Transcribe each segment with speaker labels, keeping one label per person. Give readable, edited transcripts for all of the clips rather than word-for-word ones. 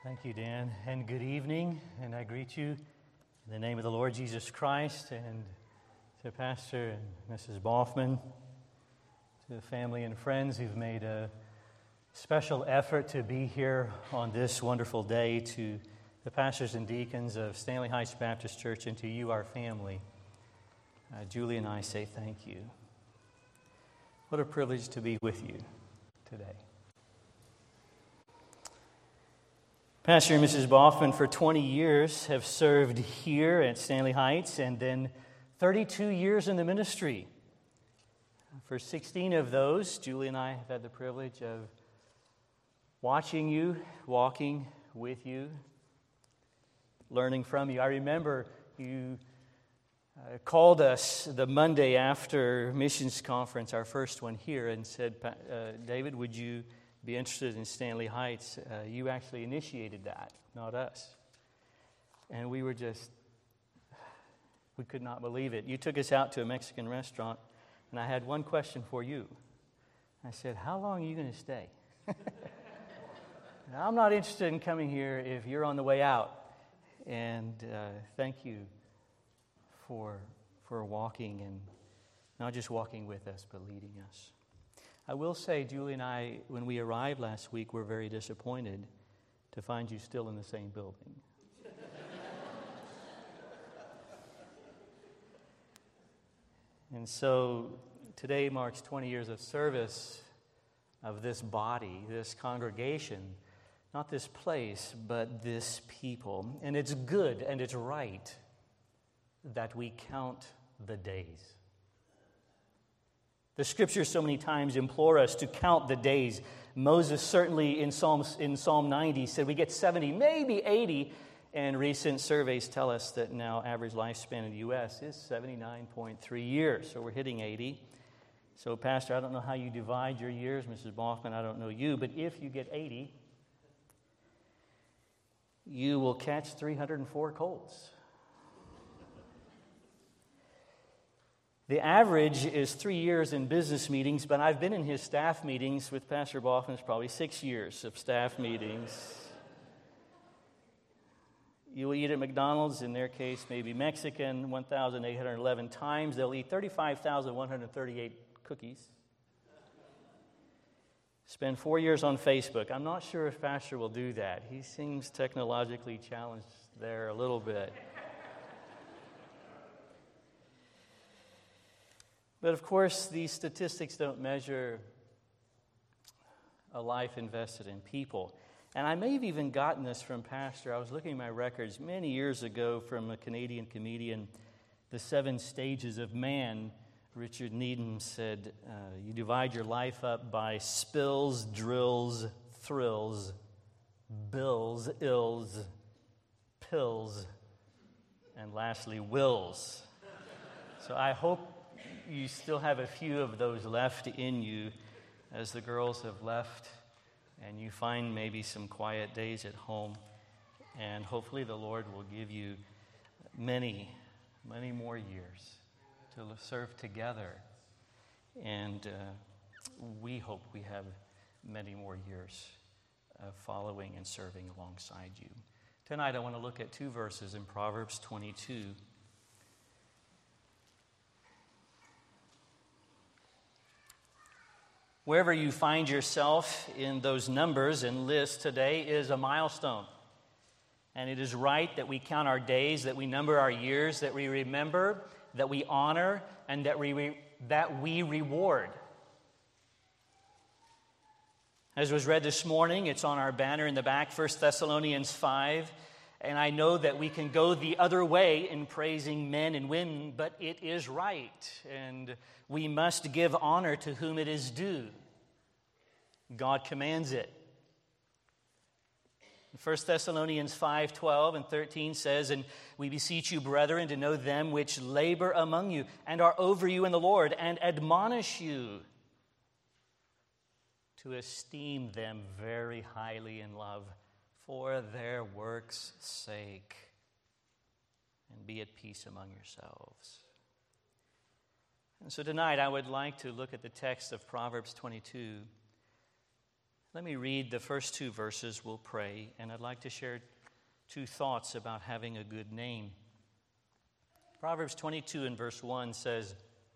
Speaker 1: Thank you, Dan, and good evening. And I greet you in the name of the Lord Jesus Christ, and to Pastor and Mrs. Boffman, to the family and friends who've made a special effort to be here on this wonderful day, to the pastors and deacons of Stanley Heights Baptist Church, and to you, our family. Julie and I say thank you. What a privilege to be with you today. Pastor and Mrs. Boffman for 20 years have served here at Stanley Heights, and then 32 years in the ministry. For 16 of those, Julie and I have had the privilege of watching you, walking with you, learning from you. I remember you called us the Monday after missions conference, our first one here, and said, David, would you be interested in Stanley Heights? You actually initiated that, not us. And we could not believe it. You took us out to a Mexican restaurant, and I had one question for you. I said, how long are you going to stay? I'm not interested in coming here if you're on the way out. And thank you for walking, and not just walking with us, but leading us. I will say, Julie and I, when we arrived last week, were very disappointed to find you still in the same building. And so today marks 20 years of service of this body, this congregation, not this place, but this people. And it's good and it's right that we count the days. The Scriptures so many times implore us to count the days. Moses certainly in Psalm 90 said we get 70, maybe 80, and recent surveys tell us that now average lifespan in the U.S. is 79.3 years, so we're hitting 80. So, Pastor, I don't know how you divide your years. Mrs. Boffman, I don't know you, but if you get 80, you will catch 304 colds. The average is 3 years in business meetings, but I've been in his staff meetings with Pastor Boffman. It's probably 6 years of staff meetings. You will eat at McDonald's, in their case, maybe Mexican, 1,811 times. They'll eat 35,138 cookies. Spend 4 years on Facebook. I'm not sure if Pastor will do that. He seems technologically challenged there a little bit. But of course, these statistics don't measure a life invested in people. And I may have even gotten this from Pastor. I was looking at my records many years ago from a Canadian comedian, The 7 Stages of Man. Richard Needham said, you divide your life up by spills, drills, thrills, bills, ills, pills, and lastly, wills. So I hope you still have a few of those left in you as the girls have left, and you find maybe some quiet days at home, and hopefully the Lord will give you many, many more years to serve together, and we hope we have many more years of following and serving alongside you. Tonight I want to look at 2 verses in Proverbs 22. Wherever you find yourself in those numbers and lists, today is a milestone. And it is right that we count our days, that we number our years, that we remember, that we honor, and that we reward. As was read this morning, it's on our banner in the back, 1 Thessalonians 5. And I know that we can go the other way in praising men and women, but it is right. And we must give honor to whom it is due. God commands it. 1 Thessalonians 5:12 and 13 says, and we beseech you, brethren, to know them which labor among you and are over you in the Lord, and admonish you to esteem them very highly in love for their work's sake, and be at peace among yourselves. And so tonight I would like to look at the text of Proverbs 22 Let me read the first two verses, we'll pray, and I'd like to share two thoughts about having a good name. Proverbs 22 and verse 1 says,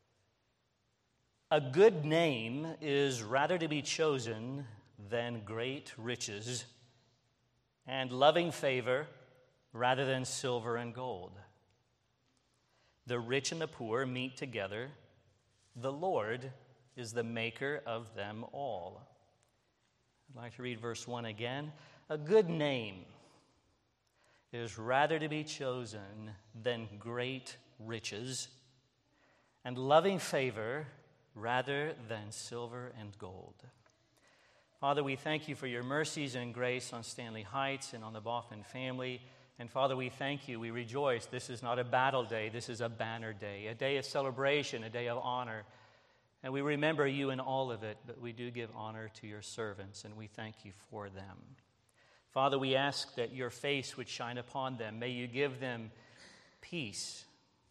Speaker 1: "A good name is rather to be chosen than great riches, and loving favor rather than silver and gold. The rich and the poor meet together. The Lord is the maker of them all." I'd like to read verse 1 again. "A good name is rather to be chosen than great riches, and loving favor rather than silver and gold." Father, we thank you for your mercies and grace on Stanley Heights and on the Boffin family. And Father, we thank you. We rejoice. This is not a battle day. This is a banner day, a day of celebration, a day of honor. And we remember you in all of it, but we do give honor to your servants, and we thank you for them. Father, we ask that your face would shine upon them. May you give them peace.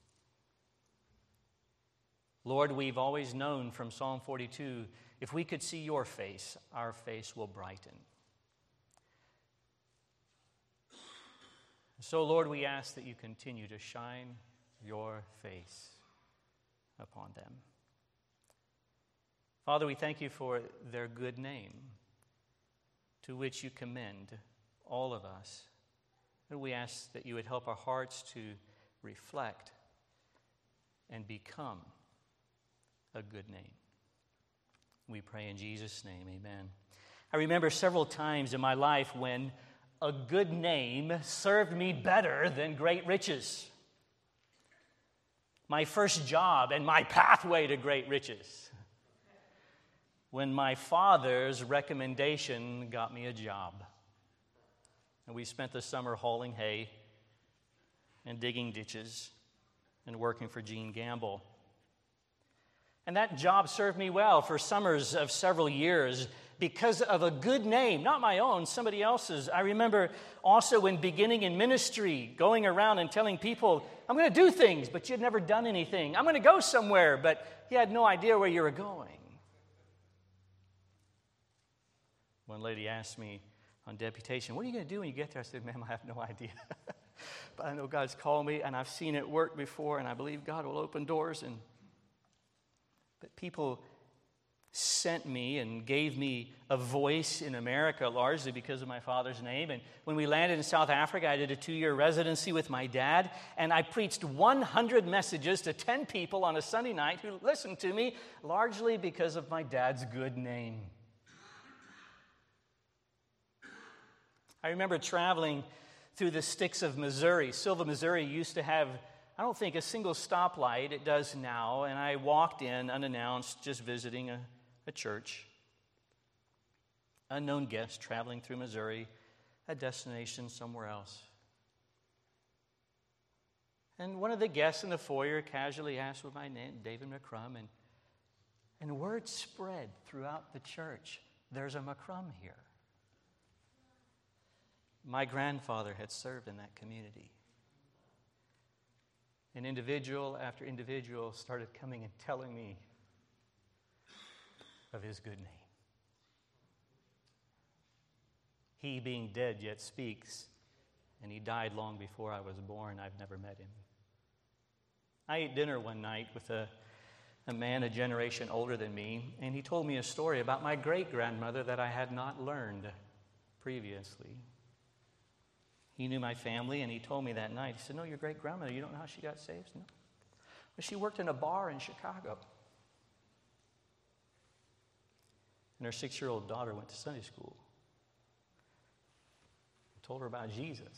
Speaker 1: Lord, we've always known from Psalm 42, if we could see your face, our face will brighten. So, Lord, we ask that you continue to shine your face upon them. Father, we thank you for their good name, to which you commend all of us. And we ask that you would help our hearts to reflect and become a good name. We pray in Jesus' name, amen. I remember several times in my life when a good name served me better than great riches. My first job and my pathway to great riches. When my father's recommendation got me a job. And we spent the summer hauling hay and digging ditches and working for Gene Gamble. And that job served me well for summers of several years because of a good name, not my own, somebody else's. I remember also when beginning in ministry, going around and telling people, I'm going to do things, but you'd never done anything. I'm going to go somewhere, but you had no idea where you were going. One lady asked me on deputation, what are you going to do when you get there? I said, ma'am, I have no idea. But I know God's called me, and I've seen it work before, and I believe God will open doors. But people sent me and gave me a voice in America, largely because of my father's name. And when we landed in South Africa, I did a 2-year residency with my dad, and I preached 100 messages to 10 people on a Sunday night who listened to me, largely because of my dad's good name. I remember traveling through the sticks of Missouri. Silva, Missouri used to have, I don't think, a single stoplight. It does now. And I walked in unannounced, just visiting a church. Unknown guest traveling through Missouri, a destination somewhere else. And one of the guests in the foyer casually asked what my name, David McCrum, and word spread throughout the church. There's a McCrum here. My grandfather had served in that community. And individual after individual started coming and telling me of his good name. He, being dead, yet speaks, and he died long before I was born. I've never met him. I ate dinner one night with a man a generation older than me, and he told me a story about my great-grandmother that I had not learned previously. He knew my family, and he told me that night. He said, no, your great-grandmother, you don't know how she got saved? No. But she worked in a bar in Chicago. And her 6-year-old daughter went to Sunday school. I told her about Jesus.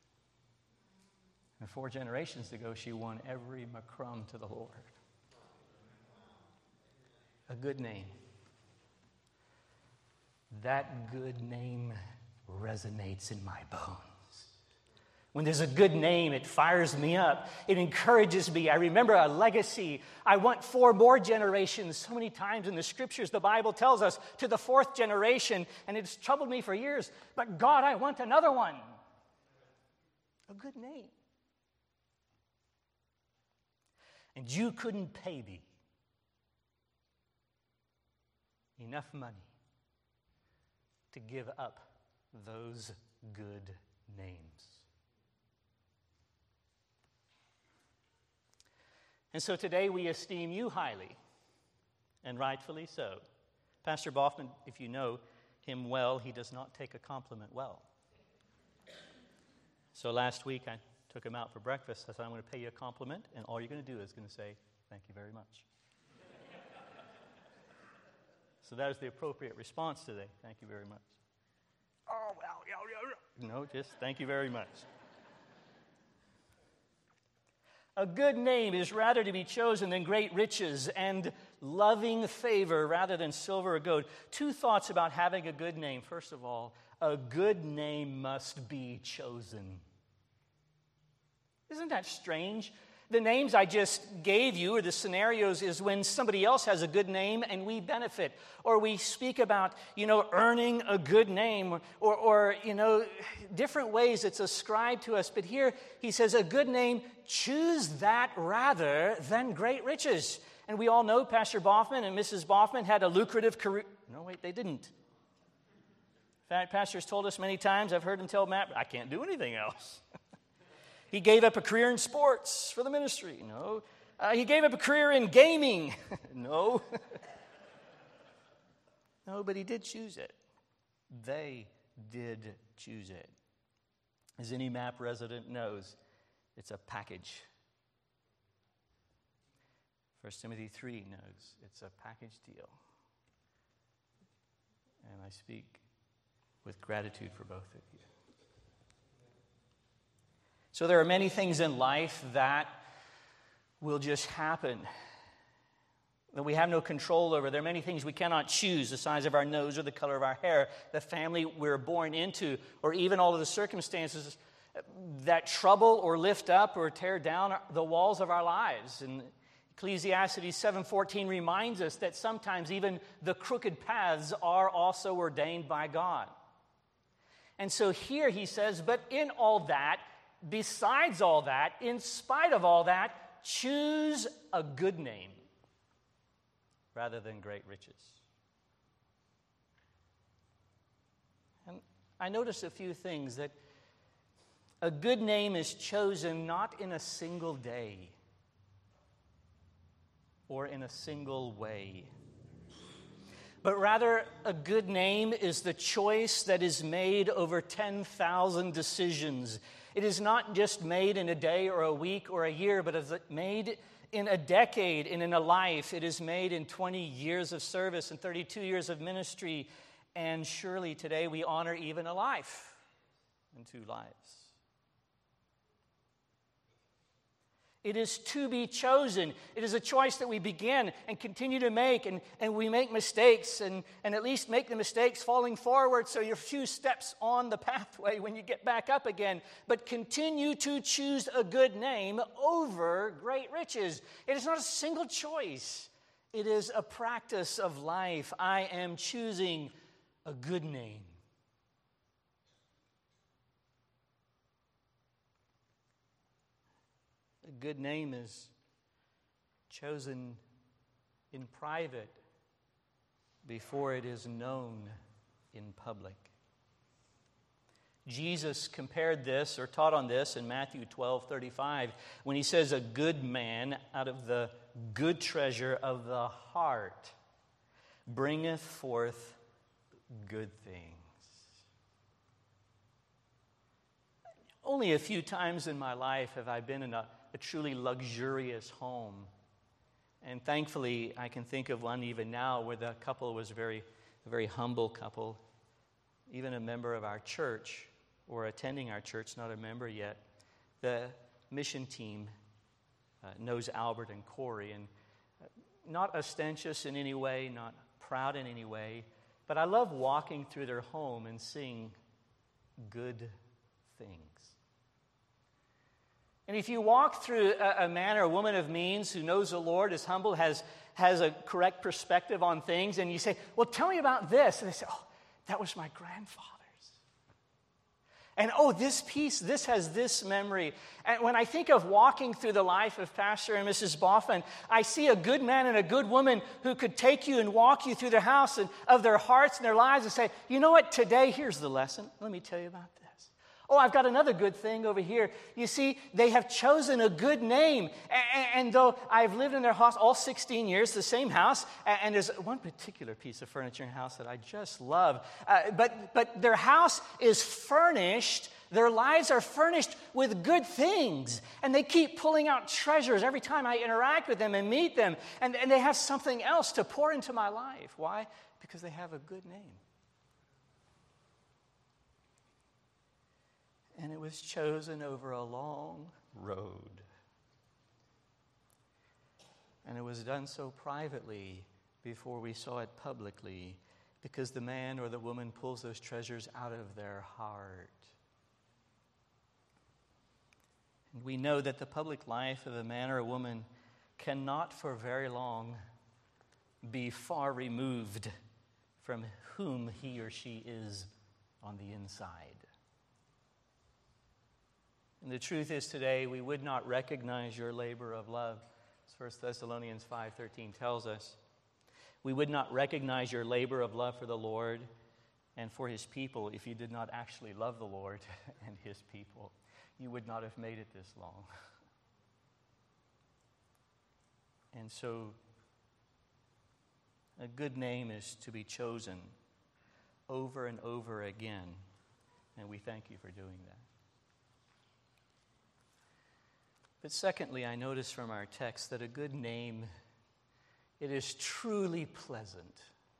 Speaker 1: And 4 generations ago, she won every McCrum to the Lord. A good name. That good name resonates in my bones. When there's a good name, it fires me up. It encourages me. I remember a legacy. I want 4 more generations. So many times in the scriptures, the Bible tells us to the 4th generation, and it's troubled me for years. But God, I want another one. A good name. And you couldn't pay me enough money to give up those good names. And so today we esteem you highly, and rightfully so. Pastor Boffman, if you know him well, he does not take a compliment well. So last week I took him out for breakfast. I said, I'm going to pay you a compliment, and all you're going to do is going to say, thank you very much. So that is the appropriate response today. Thank you very much. Oh, well, yeah. No, just thank you very much. A good name is rather to be chosen than great riches and loving favor rather than silver or gold. Two thoughts about having a good name. First of all, a good name must be chosen. Isn't that strange? The names I just gave you, or the scenarios, is when somebody else has a good name and we benefit. Or we speak about, earning a good name, or different ways it's ascribed to us. But here he says, a good name, choose that rather than great riches. And we all know Pastor Boffman and Mrs. Boffman had a lucrative career. No, wait, they didn't. In fact, Pastor's told us many times, I've heard him tell Matt, I can't do anything else. He gave up a career in sports for the ministry. No. He gave up a career in gaming. No. No, but he did choose it. They did choose it. As any MAP resident knows, it's a package. 1 Timothy 3 knows it's a package deal. And I speak with gratitude for both of you. So there are many things in life that will just happen, that we have no control over. There are many things we cannot choose, the size of our nose or the color of our hair, the family we're born into, or even all of the circumstances that trouble or lift up or tear down the walls of our lives. And Ecclesiastes 7:14 reminds us that sometimes even the crooked paths are also ordained by God. And so here he says, but in all that, besides all that, in spite of all that, choose a good name rather than great riches. And I noticed a few things, that a good name is chosen not in a single day or in a single way, but rather a good name is the choice that is made over 10,000 decisions. It is not just made in a day or a week or a year, but is made in a decade and in a life. It is made in 20 years of service and 32 years of ministry. And surely today we honor even a life and 2 lives. It is to be chosen. It is a choice that we begin and continue to make, and we make mistakes, and at least make the mistakes falling forward so you're a few steps on the pathway when you get back up again. But continue to choose a good name over great riches. It is not a single choice. It is a practice of life. I am choosing a good name. A good name is chosen in private before it is known in public. Jesus compared this, or taught on this, in Matthew 12:35 when he says, a good man out of the good treasure of the heart bringeth forth good things. Only a few times in my life have I been in a truly luxurious home. And thankfully, I can think of one even now where the couple was a very humble couple. Even a member of our church, or attending our church, not a member yet. The mission team knows Albert and Corey, and not ostentatious in any way, not proud in any way, but I love walking through their home and seeing good things. And if you walk through a man or a woman of means who knows the Lord, is humble, has a correct perspective on things, and you say, well, tell me about this. And they say, oh, that was my grandfather's. And oh, this piece, this has this memory. And when I think of walking through the life of Pastor and Mrs. Boffman, I see a good man and a good woman who could take you and walk you through their house and of their hearts and their lives and say, you know what, today, here's the lesson. Let me tell you about this. Oh, I've got another good thing over here. You see, they have chosen a good name. And though I've lived in their house all 16 years, the same house, and there's one particular piece of furniture in the house that I just love. But their house is furnished, their lives are furnished with good things. And they keep pulling out treasures every time I interact with them and meet them. And they have something else to pour into my life. Why? Because they have a good name. And it was chosen over a long road. And it was done so privately before we saw it publicly, because the man or the woman pulls those treasures out of their heart. And we know that the public life of a man or a woman cannot for very long be far removed from whom he or she is on the inside. And the truth is today, we would not recognize your labor of love, as 1 Thessalonians 5:13 tells us. We would not recognize your labor of love for the Lord and for his people if you did not actually love the Lord and his people. You would not have made it this long. And so, a good name is to be chosen over and over again, and we thank you for doing that. But secondly, I notice from our text that a good name, it is truly pleasant.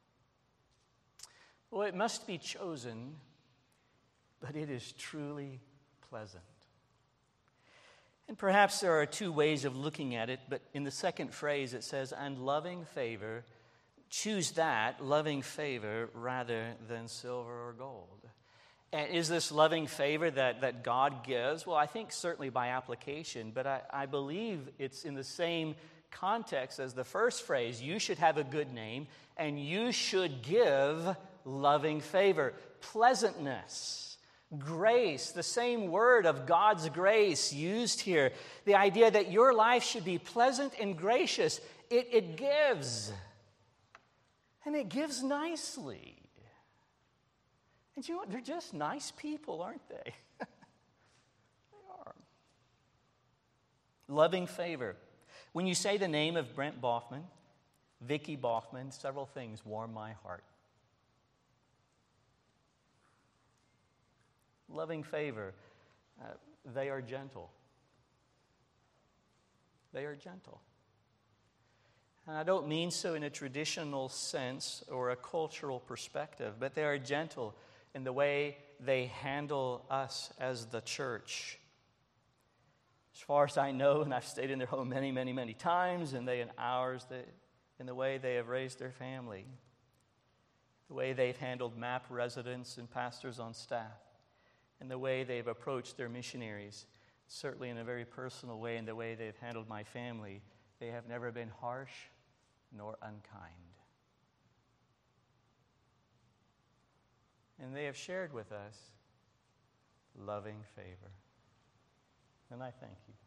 Speaker 1: Well, it must be chosen, but it is truly pleasant. And perhaps there are two ways of looking at it, but in the second phrase it says, and loving favor, choose that, loving favor, rather than silver or gold. And is this loving favor that God gives? Well, I think certainly by application, but I believe it's in the same context as the first phrase. You should have a good name, and you should give loving favor. Pleasantness, grace, the same word of God's grace used here. The idea that your life should be pleasant and gracious. It gives. And it gives nicely. And you know what? They're just nice people, aren't they? They are. Loving favor. When you say the name of Brent Boffman, Vicki Boffman, several things warm my heart. Loving favor. They are gentle. They are gentle. And I don't mean so in a traditional sense or a cultural perspective, but they are gentle in the way they handle us as the church. As far as I know, and I've stayed in their home many, many, many times, and they in ours, in the way they have raised their family, the way they've handled MAP residents and pastors on staff, and the way they've approached their missionaries, certainly in a very personal way, in the way they've handled my family. They have never been harsh nor unkind. And they have shared with us loving favor. And I thank you.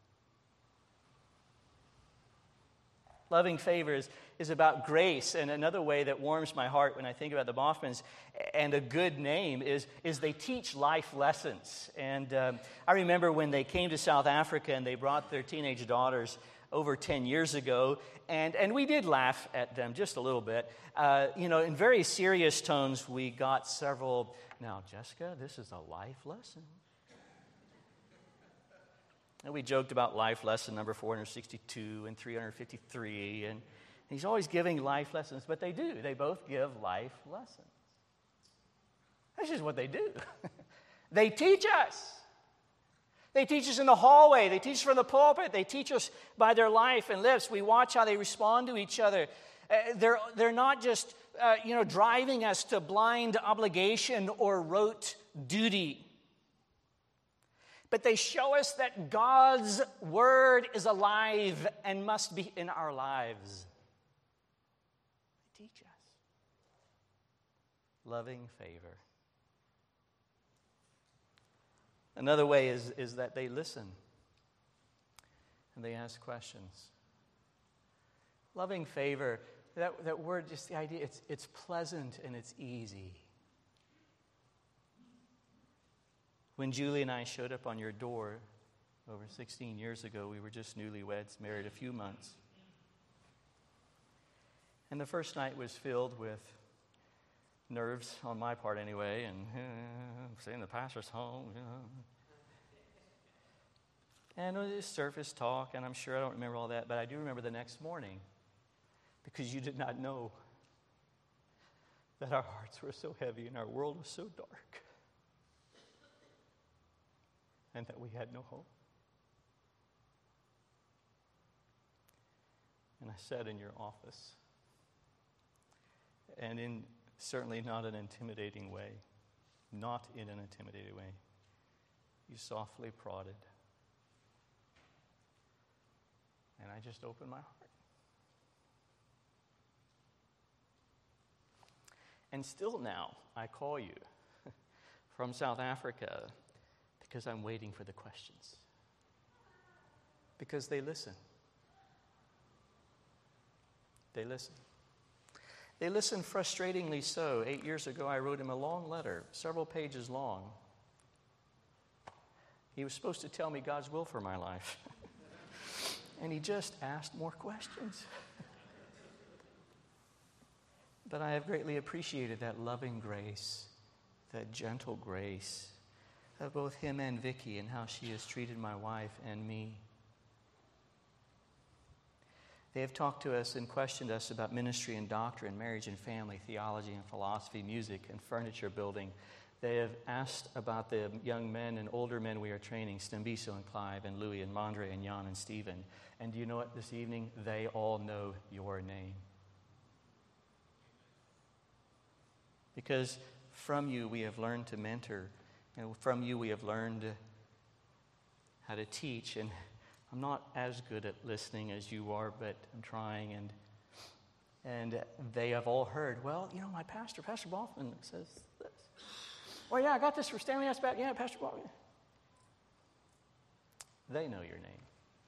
Speaker 1: Loving favor is about grace. And another way that warms my heart when I think about the Boffmans and a good name is they teach life lessons. And I remember when they came to South Africa and they brought their teenage daughters over 10 years ago, and we did laugh at them just a little bit. In very serious tones, we got several, now, Jessica, this is a life lesson. And we joked about life lesson number 462 and 353, and he's always giving life lessons, but they do. They both give life lessons. That's just what they do. They teach us. They teach us in the hallway. They teach us from the pulpit. They teach us by their life and lips. We watch how they respond to each other. They're not just, driving us to blind obligation or rote duty. But they show us that God's word is alive and must be in our lives. They teach us. Loving favor. Another way is that they listen and they ask questions. Loving favor, that word, just the idea, it's pleasant and it's easy. When Julie and I showed up on your door over 16 years ago, we were just newlyweds, married a few months. And the first night was filled with nerves, on my part anyway, and saying the pastor's home, And it was surface talk, and I'm sure I don't remember all that, but I do remember the next morning, because you did not know that our hearts were so heavy and our world was so dark, and that we had no hope. And I sat in your office, and in certainly not an intimidating way, not in an intimidating way, you softly prodded. And I just opened my heart. And still now, I call you from South Africa because I'm waiting for the questions. Because they listen. They listen. They listen frustratingly so. 8 years ago, I wrote him a long letter, several pages long. He was supposed to tell me God's will for my life. And he just asked more questions. But I have greatly appreciated that loving grace, that gentle grace of both him and Vicky, and how she has treated my wife and me. They have talked to us and questioned us about ministry and doctrine, marriage and family, theology and philosophy, music and furniture building. They have asked about the young men and older men we are training, Stembiso and Clive and Louis and Mondre and Jan and Stephen. And do you know what, this evening? They all know your name. Because from you we have learned to mentor, and from you we have learned how to teach. And I'm not as good at listening as you are, but I'm trying. And they have all heard, well, my Pastor Boffman says this. Well, yeah, I got this for Stanley Asbat. Yeah, Pastor Boffman. They know your name.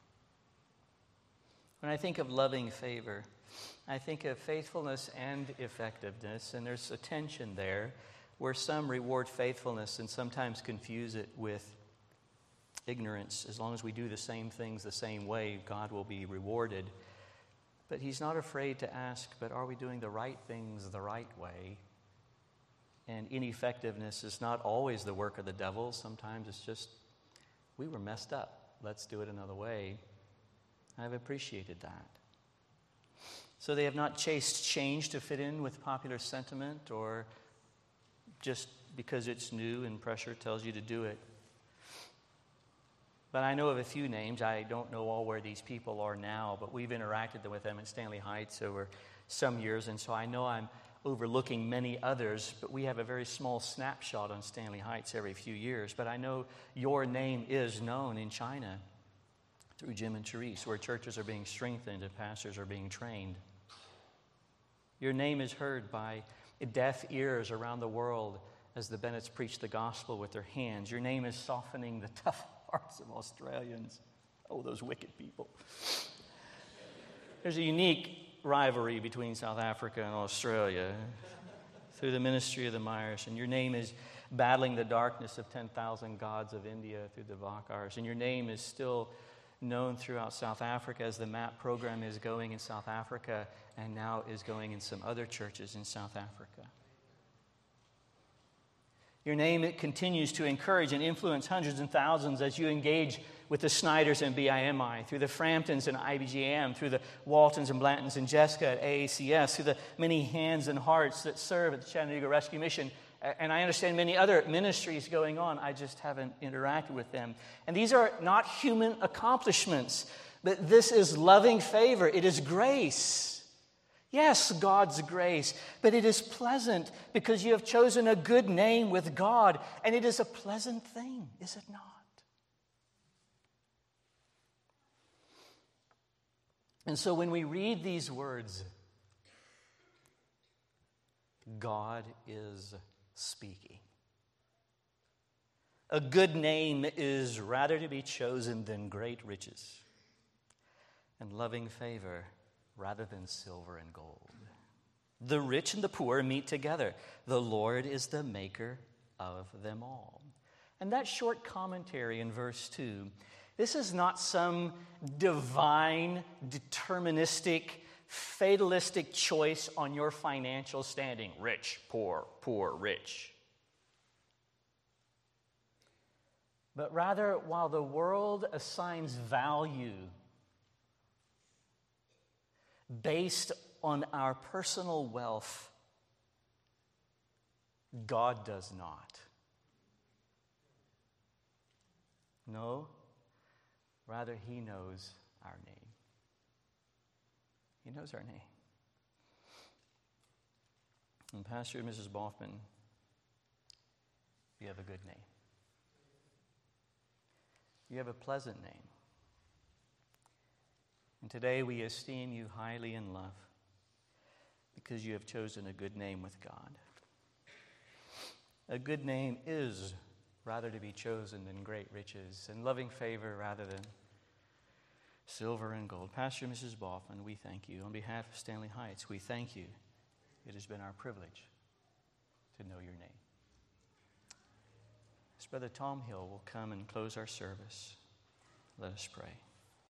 Speaker 1: When I think of loving favor, I think of faithfulness and effectiveness, and there's a tension there where some reward faithfulness and sometimes confuse it with ignorance. As long as we do the same things the same way, God will be rewarded. But he's not afraid to ask, but are we doing the right things the right way? And ineffectiveness is not always the work of the devil. Sometimes it's just, we were messed up. Let's do it another way. I've appreciated that. So they have not chased change to fit in with popular sentiment or just because it's new and pressure tells you to do it. But I know of a few names. I don't know all where these people are now, but we've interacted with them at Stanley Heights over some years, and so I know I'm overlooking many others, but we have a very small snapshot on Stanley Heights every few years. But I know your name is known in China through Jim and Therese, where churches are being strengthened and pastors are being trained. Your name is heard by deaf ears around the world as the Bennetts preach the gospel with their hands. Your name is softening the tough hearts of Australians. Oh, those wicked people. There's a unique rivalry between South Africa and Australia through the ministry of the Myers. And your name is battling the darkness of 10,000 gods of India through the Vakars. And your name is still known throughout South Africa as the MAP program is going in South Africa and now is going in some other churches in South Africa. Your name, it continues to encourage and influence hundreds and thousands as you engage with the Snyders and BIMI, through the Framptons and IBGM, through the Waltons and Blantons and Jessica at AACS, through the many hands and hearts that serve at the Chattanooga Rescue Mission. And I understand many other ministries going on. I just haven't interacted with them. And these are not human accomplishments, but this is loving favor. It is grace. Yes, God's grace, but it is pleasant because you have chosen a good name with God, and it is a pleasant thing, is it not? And so when we read these words, God is speaking. A good name is rather to be chosen than great riches, and loving favor rather than silver and gold. The rich and the poor meet together. The Lord is the maker of them all. And that short commentary in verse 2, this is not some divine, deterministic, fatalistic choice on your financial standing. Rich, poor, rich. But rather, while the world assigns value based on our personal wealth, God does not. No, rather He knows our name. He knows our name. And Pastor and Mrs. Boffman, you have a good name. You have a pleasant name. And today we esteem you highly in love because you have chosen a good name with God. A good name is rather to be chosen than great riches, and loving favor rather than silver and gold. Pastor and Mrs. Boffman, we thank you. On behalf of Stanley Heights, we thank you. It has been our privilege to know your name. As Brother Tom Hill will come and close our service, let us pray.